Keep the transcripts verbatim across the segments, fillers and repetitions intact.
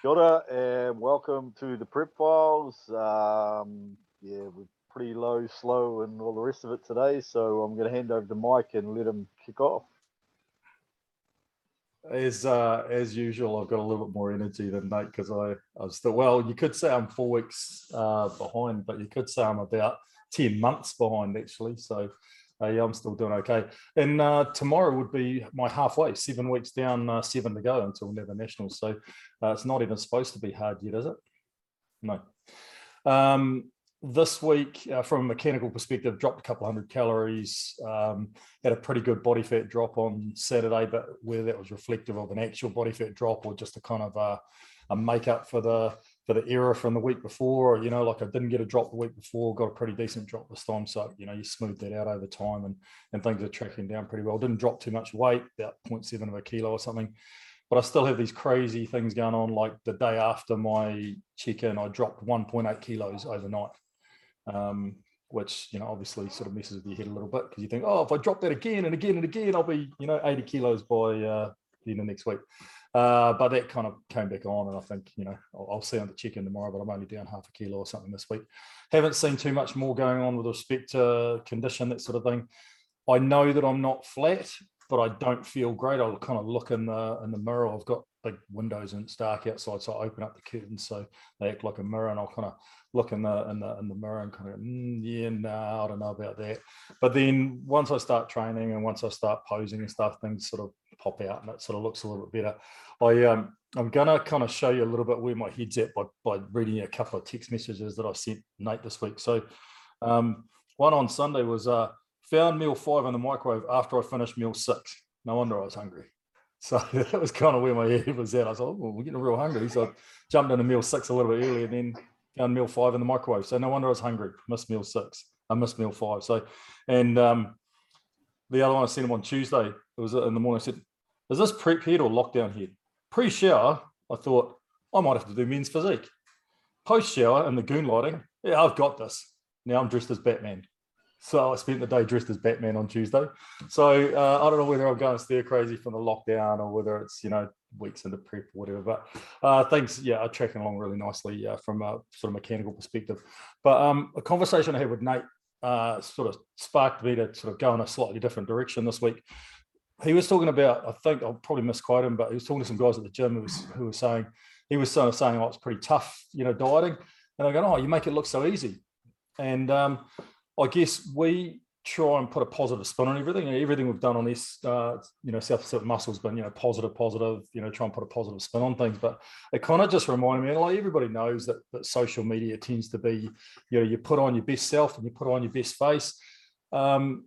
Kia ora and welcome to the Prep Files. Um, yeah, we're pretty low, slow, and all the rest of it today. So I'm going to hand over to Mike and let him kick off. As uh, as usual, I've got a little bit more energy than Nate because I, I was still, well, you could say I'm four weeks uh, behind, but you could say I'm about ten months behind actually. So uh, yeah, I'm still doing okay. And uh, tomorrow would be my halfway, seven weeks down, uh, seven to go until Never Nationals. So uh, it's not even supposed to be hard yet, is it? No. Um, this week, uh, from a mechanical perspective, dropped a couple hundred calories, um, had a pretty good body fat drop on Saturday, but whether that was reflective of an actual body fat drop or just a kind of a, a make up for the for the error from the week before, or, you know, like I didn't get a drop the week before, got a pretty decent drop this time. So, you know, you smooth that out over time and, and things are tracking down pretty well. Didn't drop too much weight, about zero point seven of a kilo or something. But I still have these crazy things going on. Like the day after my check-in, I dropped one point eight kilos overnight, um, which, you know, obviously sort of messes with your head a little bit because you think, oh, if I drop that again and again and again, I'll be, you know, eighty kilos by uh, the end of next week. Uh, but that kind of came back on, and I think, you know, I'll, I'll see on the check-in tomorrow, but I'm only down half a kilo or something this week. Haven't seen too much more going on with respect to condition, that sort of thing. I know that I'm not flat, but I don't feel great. I'll kind of look in the in the mirror. I've got big windows and it's dark outside, so I open up the curtains so they act like a mirror, and I'll kind of look in the in the in the mirror and kind of mm, yeah, no, nah, I don't know about that. But then once I start training and once I start posing and stuff, things sort of pop out and it sort of looks a little bit better. I um I'm gonna kind of show you a little bit where my head's at by by reading a couple of text messages that I sent Nate this week. So um, one on Sunday was uh found meal five in the microwave after I finished meal six. No wonder I was hungry. So that was kind of where my head was at. I was like, oh, we're getting real hungry. So I jumped into meal six a little bit earlier, and then found meal five in the microwave. So no wonder I was hungry. Missed meal six. I missed meal five. So, and um, the other one I sent him on Tuesday. It was in the morning. I said, is this prep head or lockdown head? Pre-shower, I thought, I might have to do men's physique. Post-shower in the goon lighting, yeah, I've got this. Now I'm dressed as Batman. So I spent the day dressed as Batman on Tuesday. So uh, I don't know whether I'm going stir crazy from the lockdown or whether it's, you know, weeks into prep or whatever. But uh, things, yeah, are tracking along really nicely uh, from a sort of mechanical perspective. But um, a conversation I had with Nate uh, sort of sparked me to sort of go in a slightly different direction this week. He was talking about, I think I'll probably misquote him, but he was talking to some guys at the gym who was, who were saying, he was sort of saying, oh, it's pretty tough, you know, dieting. And I go, oh, you make it look so easy. And um, I guess we try and put a positive spin on everything. And everything we've done on this, uh, you know, South Pacific Muscle's been, you know, positive, positive, you know, try and put a positive spin on things. But it kind of just reminded me, and like everybody knows that, that social media tends to be, you know, you put on your best self and you put on your best face. Um,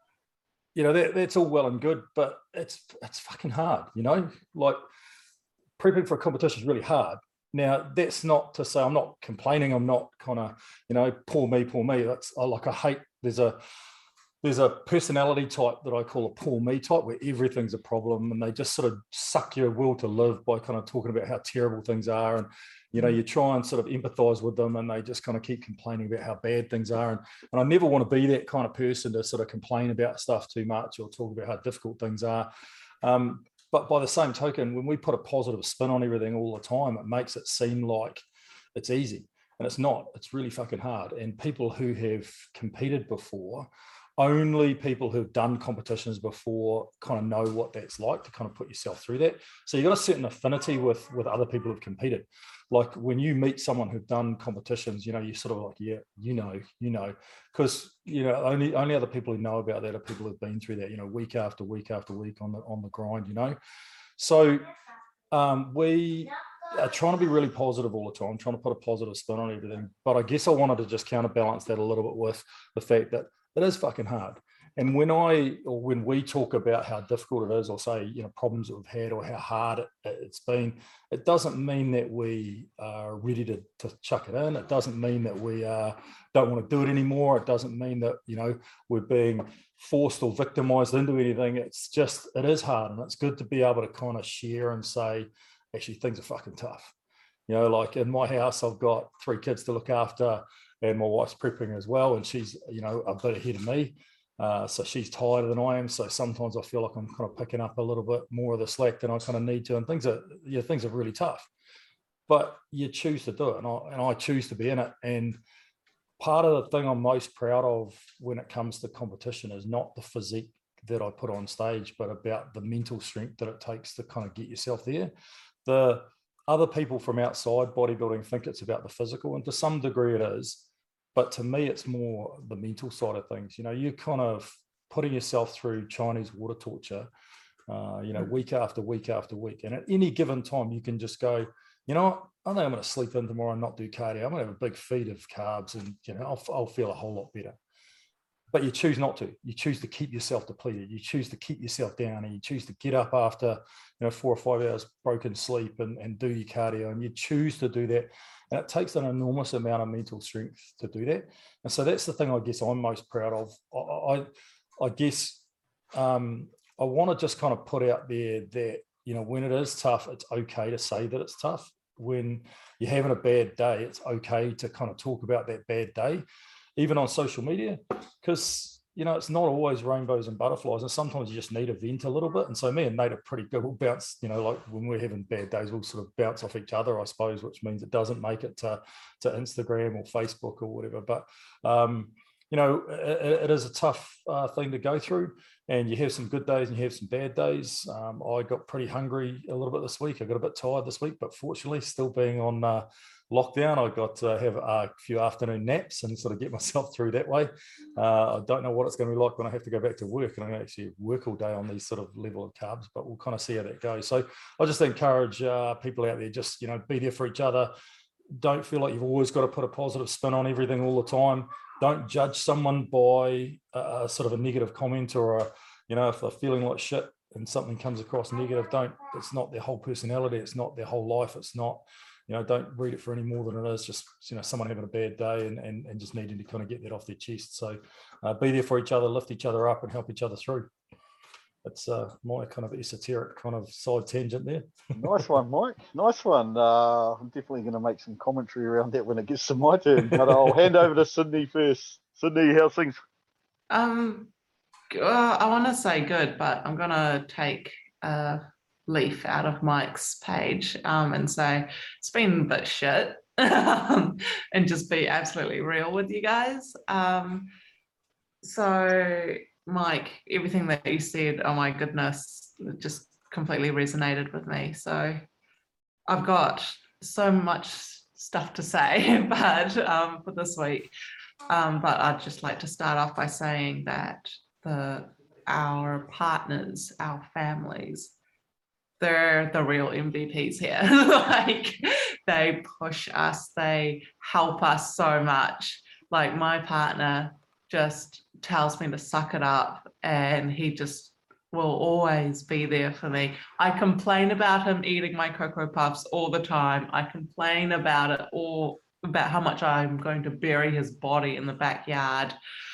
you know, that, that's all well and good, but it's it's fucking hard, you know, like prepping for a competition is really hard. Now, that's not to say I'm not complaining. I'm not kind of, you know, poor me, poor me. That's I, like I hate. There's a there's a personality type that I call a poor me type, where everything's a problem, and they just sort of suck your will to live by kind of talking about how terrible things are, and you know, you try and sort of empathize with them, and they just kind of keep complaining about how bad things are. And, and I never want to be that kind of person to sort of complain about stuff too much or talk about how difficult things are. Um, But by the same token, when we put a positive spin on everything all the time, it makes it seem like it's easy. And it's not. It's really fucking hard. And people who have competed before, only people who've done competitions before kind of know what that's like to kind of put yourself through that. So you've got a certain affinity with, with other people who've competed. Like when you meet someone who've done competitions, you know, you're sort of like, yeah, you know, you know, because, you know, only only other people who know about that are people who've been through that, you know, week after week after week on the on the grind, you know. So um, we are trying to be really positive all the time, trying to put a positive spin on everything. But I guess I wanted to just counterbalance that a little bit with the fact that it is fucking hard. And when I, or when we talk about how difficult it is, or say, you know, problems that we've had or how hard it, it's been, it doesn't mean that we are ready to, to chuck it in. It doesn't mean that we uh, don't want to do it anymore. It doesn't mean that, you know, we're being forced or victimized into anything. It's just, it is hard. And it's good to be able to kind of share and say, actually, things are fucking tough. You know, like in my house, I've got three kids to look after, and my wife's prepping as well. And she's, you know, a bit ahead of me. Uh, so she's tighter than I am. So sometimes I feel like I'm kind of picking up a little bit more of the slack than I kind of need to. And things are, yeah, things are really tough. but you choose to do it, and I, and I choose to be in it. And part of the thing I'm most proud of when it comes to competition is not the physique that I put on stage, but about the mental strength that it takes to kind of get yourself there. The other people from outside bodybuilding think it's about the physical, and to some degree it is. But to me, it's more the mental side of things. You know, you're kind of putting yourself through Chinese water torture, uh, you know, week after week after week. And at any given time, you can just go, you know what, I think I'm going to sleep in tomorrow and not do cardio. I'm going to have a big feed of carbs and, you know, I'll, I'll feel a whole lot better. But you choose not to. You choose to keep yourself depleted. You choose to keep yourself down, and you choose to get up after, you know, four or five hours broken sleep and, and do your cardio, and you choose to do that. And it takes an enormous amount of mental strength to do that. And so that's the thing I guess I'm most proud of. I, I, I guess um, I want to just kind of put out there that, you know, when it is tough, it's okay to say that it's tough. When you're having a bad day, it's okay to kind of talk about that bad day, even on social media, because, you know, it's not always rainbows and butterflies, and sometimes you just need a vent a little bit. And so me and Nate are pretty good. We'll bounce, you know, like when we're having bad days, we'll sort of bounce off each other, I suppose, which means it doesn't make it to, to Instagram or Facebook or whatever. But, um, you know, it, it is a tough uh, thing to go through, and you have some good days and you have some bad days. Um, I got pretty hungry a little bit this week. I got a bit tired this week, but fortunately, still being on uh, lockdown, I got to have a few afternoon naps and sort of get myself through that way. Uh, I don't know what it's going to be like when I have to go back to work, and I'm going to actually work all day on these sort of level of carbs, but we'll kind of see how that goes. So I just encourage uh, people out there, just, you know, be there for each other. Don't feel like you've always got to put a positive spin on everything all the time. Don't judge someone by a, a sort of a negative comment, or a, you know, if they're feeling like shit and something comes across negative, don't, it's not their whole personality. It's not their whole life. It's not, you know, don't read it for any more than it is. Just, you know, someone having a bad day and, and, and just needing to kind of get that off their chest. So uh, be there for each other, lift each other up and help each other through. It's uh, my kind of esoteric kind of side tangent there. Nice one, Mike. Nice one. Uh, I'm definitely going to make some commentary around that when it gets to my turn, but I'll hand over to Sydney first. Sydney, how's things? Um, uh, I want to say good, but I'm going to take a leaf out of Mike's page um, and say it's been a bit shit and just be absolutely real with you guys. Um, so, Mike, everything that you said, oh my goodness, it just completely resonated with me. So I've got so much stuff to say, but um, for this week, um, but I'd just like to start off by saying that the our partners, our families, they're the real M V Ps here. Like, they push us, they help us so much. Like, my partner just tells me to suck it up, and he just will always be there for me. I complain about him eating my Cocoa Puffs all the time. I complain about it all, about how much I'm going to bury his body in the backyard.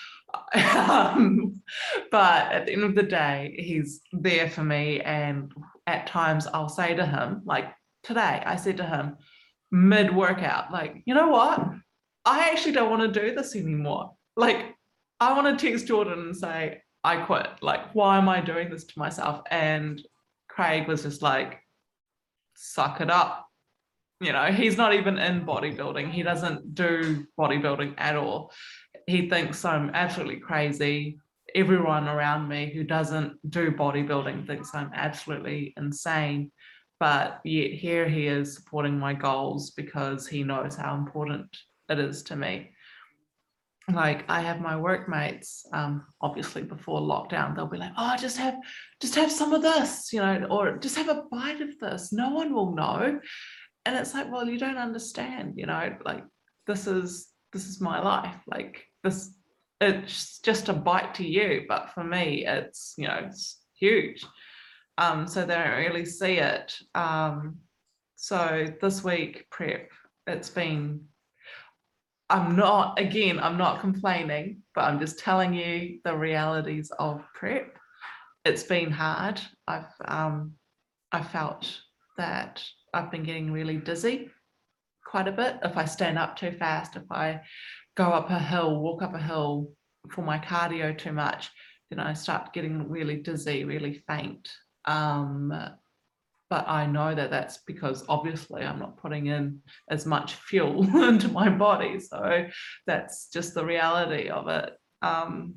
Um, but at the end of the day, he's there for me. And at times I'll say to him, like today, I said to him mid-workout, like, you know what? I actually don't want to do this anymore. Like, I want to text Jordan and say, I quit. Like, why am I doing this to myself? And Craig was just like, suck it up. You know, he's not even in bodybuilding. He doesn't do bodybuilding at all. He thinks I'm absolutely crazy. Everyone around me who doesn't do bodybuilding thinks I'm absolutely insane. But yet here he is supporting my goals because he knows how important it is to me. Like, I have my workmates, um, obviously before lockdown, they'll be like, oh, just have, just have some of this, you know, or just have a bite of this. No one will know. And it's like, well, you don't understand, you know, like, this is, this is my life. Like, this, it's just a bite to you. But for me, it's, you know, it's huge. Um, so they don't really see it. Um, so this week prep, it's been, I'm not, again, I'm not complaining, but I'm just telling you the realities of prep. It's been hard. I've, um, I felt that I've been getting really dizzy quite a bit. If I stand up too fast, if I go up a hill, walk up a hill for my cardio too much, then I start getting really dizzy, really faint. Um, but I know that that's because obviously I'm not putting in as much fuel into my body. So that's just the reality of it. Um,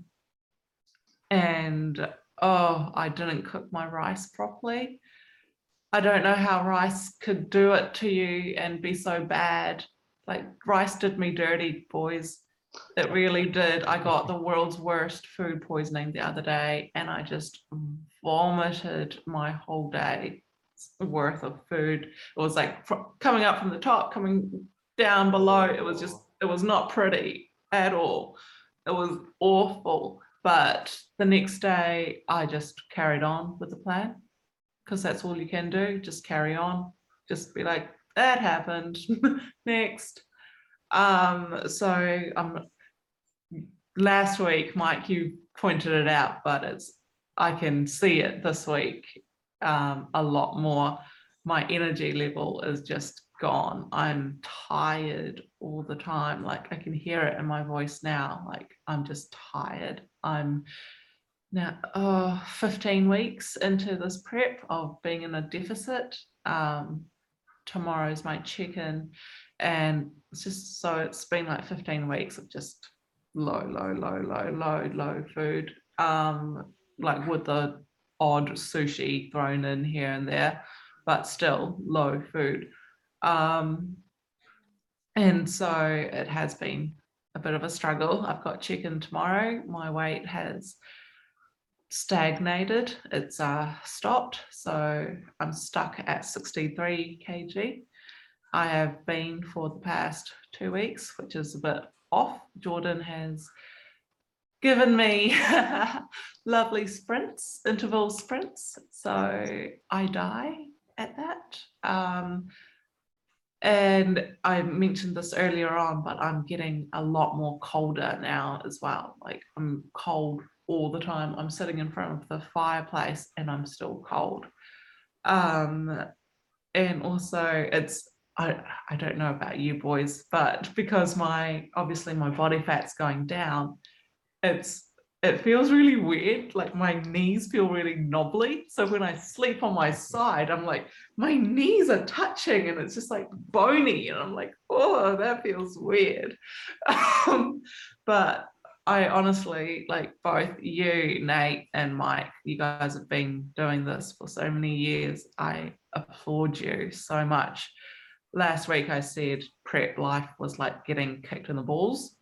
and oh, I didn't cook my rice properly. I don't know how rice could do it to you and be so bad. Like, rice did me dirty, boys. It really did. I got the world's worst food poisoning the other day, and I just vomited my whole day worth of food. It was like fr- coming up from the top, coming down below. It was just, it was not pretty at all. It was awful. But the next day, I just carried on with the plan, because that's all you can do. Just carry on. Just be like, that happened. Next. Um, so um, last week, Mike, you pointed it out, but it's, I can see it this week um, a lot more. My energy level is just gone. I'm tired all the time. Like, I can hear it in my voice now. Like, I'm just tired. I'm now oh, fifteen weeks into this prep of being in a deficit. Um, tomorrow's my check-in, and it's just, so it's been like fifteen weeks of just low, low, low, low, low, low food. Um, like with the odd sushi thrown in here and there, but still low food. Um, and so it has been a bit of a struggle. I've got check-in tomorrow. My weight has stagnated. It's uh, stopped. So I'm stuck at sixty-three kilograms. I have been for the past two weeks, which is a bit off. Jordan has given me lovely sprints, interval sprints. So I die at that. Um, and I mentioned this earlier on, but I'm getting a lot more colder now as well. Like, I'm cold all the time. I'm sitting in front of the fireplace and I'm still cold. Um, and also it's, I, I don't know about you boys, but because my, obviously my body fat's going down, it's, it feels really weird. Like, my knees feel really knobbly. So when I sleep on my side, I'm like, my knees are touching and it's just like bony. And I'm like, oh, that feels weird. Um, but I honestly, like, both you, Nate, and Mike, you guys have been doing this for so many years. I applaud you so much. Last week I said prep life was like getting kicked in the balls,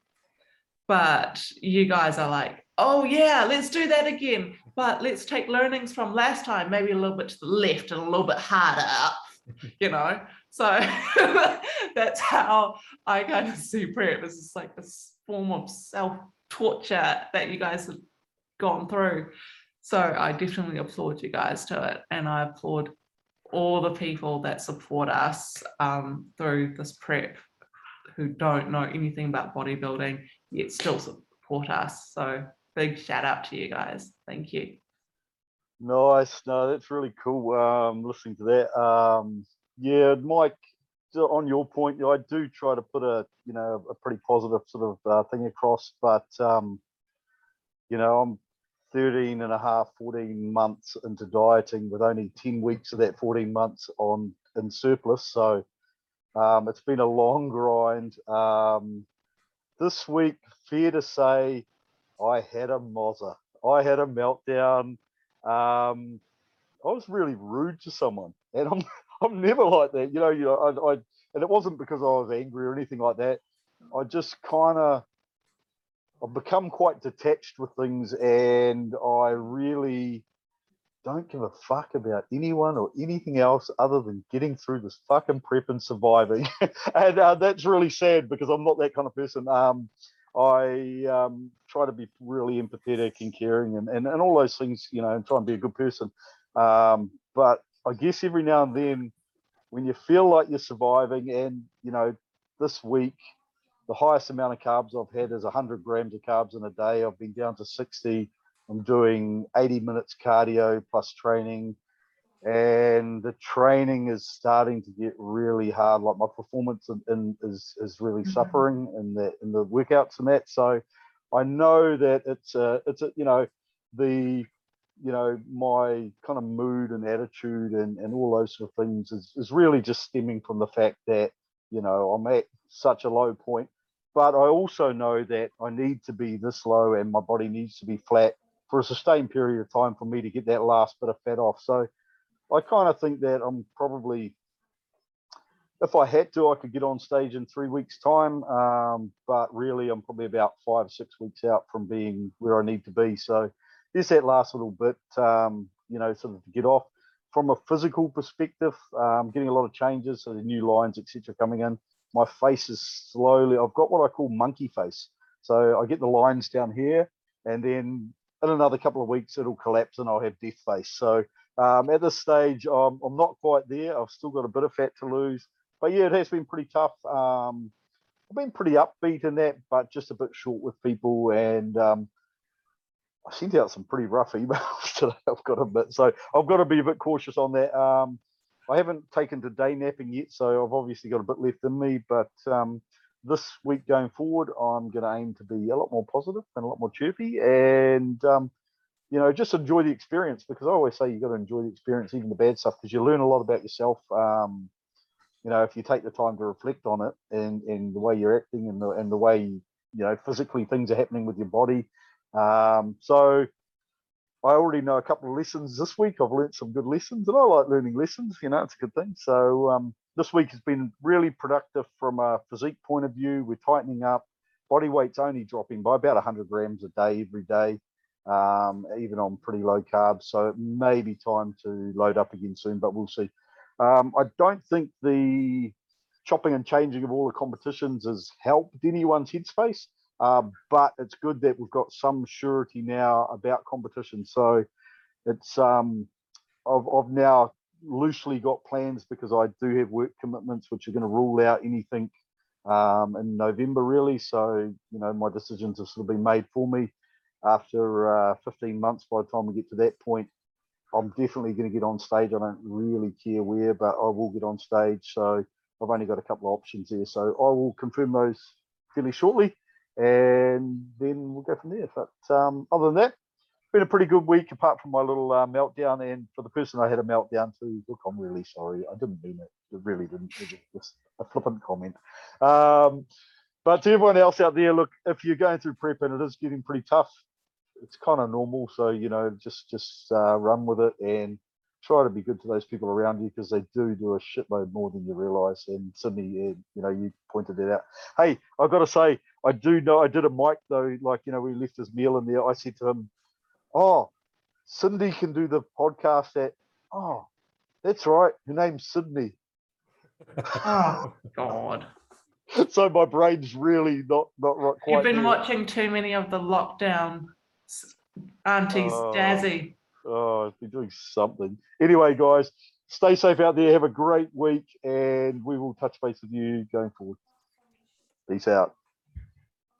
but you guys are like, oh yeah, let's do that again, but let's take learnings from last time, maybe a little bit to the left and a little bit harder up, you know. So that's how I kind of see prep. It's just like this form of self-torture that you guys have gone through. So I definitely applaud you guys to it, and I applaud all the people that support us um, through this prep, who don't know anything about bodybuilding yet still support us. So big shout out to you guys. Thank you. Nice. No, that's really cool. Um, listening to that. Um, yeah, Mike, on your point, I do try to put a, you know, a pretty positive sort of uh, thing across, but um, you know, I'm thirteen and a half, fourteen months into dieting with only ten weeks of that fourteen months on in surplus. So um, it's been a long grind. Um, this week, fair to say, I had a mozza. I had a meltdown. Um, I was really rude to someone, and I'm I'm never like that. You know, you know, I, I and it wasn't because I was angry or anything like that. I just kind of I've become quite detached with things, and I really don't give a fuck about anyone or anything else other than getting through this fucking prep and surviving. And uh, that's really sad because I'm not that kind of person. Um, I um, try to be really empathetic and caring and, and, and all those things, you know, and try and be a good person. Um, but I guess every now and then when you feel like you're surviving, and, you know, this week, the highest amount of carbs I've had is one hundred grams of carbs in a day. I've been down to sixty. I'm doing eighty minutes cardio plus training, and the training is starting to get really hard. Like, my performance in, in, is is really mm-hmm. suffering in the in the workouts and that. So I know that it's a it's a you know the you know, my kind of mood and attitude and, and all those sort of things is, is really just stemming from the fact that, you know, I'm at such a low point. But I also know that I need to be this low and my body needs to be flat for a sustained period of time for me to get that last bit of fat off. So I kind of think that I'm probably, if I had to, I could get on stage in three weeks' time. Um, but really, I'm probably about five, six weeks out from being where I need to be. So there's that last little bit, um, you know, sort of to get off. From a physical perspective, um, getting a lot of changes, so the new lines, et cetera, coming in. My face is slowly, I've got what I call monkey face. So I get the lines down here, and then in another couple of weeks, it'll collapse and I'll have death face. So um, at this stage, I'm, I'm not quite there. I've still got a bit of fat to lose. But yeah, it has been pretty tough. Um, I've been pretty upbeat in that, but just a bit short with people. And um, I sent out some pretty rough emails today, I've got to admit. So I've got to be a bit cautious on that. Um, I haven't taken to day napping yet, so I've obviously got a bit left in me. But um, this week going forward, I'm going to aim to be a lot more positive and a lot more chirpy, and um, you know, just enjoy the experience, because I always say you got to enjoy the experience, even the bad stuff, because you learn a lot about yourself. Um, you know, if you take the time to reflect on it and, and the way you're acting and the and the way, you know, physically things are happening with your body. Um, so I already know a couple of lessons this week. I've learned some good lessons, and I like learning lessons. You know, it's a good thing. So um, this week has been really productive from a physique point of view. We're tightening up. Body weight's only dropping by about one hundred grams a day every day, um, even on pretty low carbs. So it may be time to load up again soon, but we'll see. Um, I don't think the chopping and changing of all the competitions has helped anyone's headspace. Uh, but it's good that we've got some surety now about competition. So it's um, I've, I've now loosely got plans, because I do have work commitments which are going to rule out anything um, in November, really. So, you know, my decisions have sort of been made for me after uh, fifteen months. By the time we get to that point, I'm definitely going to get on stage. I don't really care where, but I will get on stage. So I've only got a couple of options there. So I will confirm those fairly shortly, and then we'll go from there. But um, other than that, it's been a pretty good week, apart from my little uh, meltdown. And for the person I had a meltdown to, look, I'm really sorry. I didn't mean it. It really didn't. It was just a flippant comment. Um, but to everyone else out there, look, if you're going through prep and it is getting pretty tough, it's kind of normal. So, you know, just just uh, run with it and try to be good to those people around you, because they do do a shitload more than you realise. And Sydney, you know, you pointed it out. Hey, I've got to say, I do know, I did a mic though, like, you know, we left his meal in there. I said to him, oh, Cindy can do the podcast at, oh, that's right, her name's Sydney. Oh, God. So my brain's really not, not right, quite You've been there. watching too many of the lockdown s- aunties, Oh. Dazzy. Oh, I've been doing something. Anyway, guys, stay safe out there. Have a great week, and we will touch base with you going forward. Peace out.